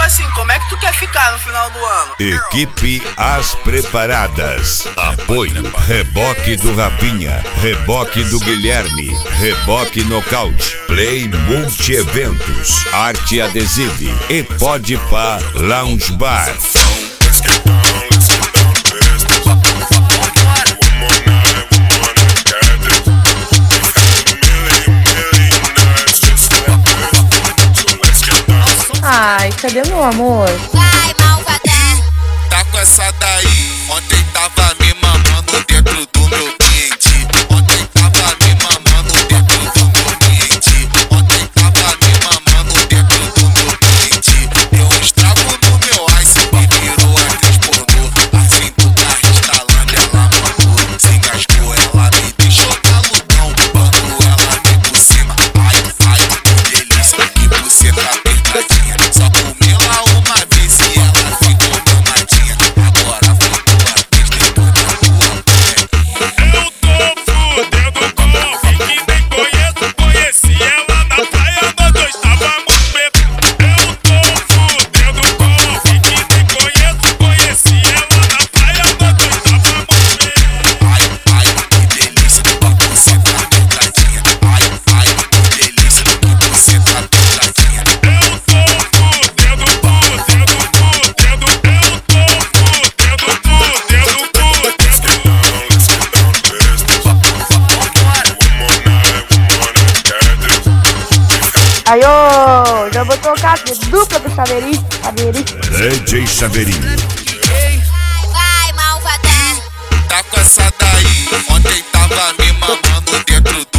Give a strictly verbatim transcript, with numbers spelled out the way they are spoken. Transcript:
assim, como é que tu quer ficar no final do ano? Equipe As Preparadas. Apoio Reboque do Rafinha, Reboque do Guilherme, Reboque Nocaute, Play Multi-Eventos, Arte Adesive e Podpah Lounge Bar. Ai, cadê meu amor? Vai, malvadão. Tá com essa daí. Ontem tava me mamando dentro do meu cliente. Ontem tava me mamando dentro do meu cliente. Ontem tava me mamando dentro do meu cliente. Deu um estrago no meu ice e virou atriz pornô. Assim do carro instalando, ela mandou. Se engasgou, ela me deixou taludão. Quando ela me por cima, ai, ai, que delícia. Que você tá apertadinha. Só comi lá uma vez e ela ficou mamadinha. Agora foi tua vez, depois da tua mulher. Eu tô fudendo com alguém que nem conheço. Conheci ela na praia, nós dois estávamos bêbados. Eu tô fudendo com alguém que nem conheço. Conheci ela na praia, nós dois estávamos bêbados. Ai, ai, que delícia, que você tá apertadinha. Ai, ai, que delícia, que você tá apertadinha. Eu tô fudendo, fudendo, fudendo. Eu tô fudendo, fudendo, fudendo. Aí, ô, já vou tocar de dupla do Chaveirinho. Chaveirinho. D J Chaveirinho. Vai, malvadão. Tá com essa daí. Ontem tava me mamando dentro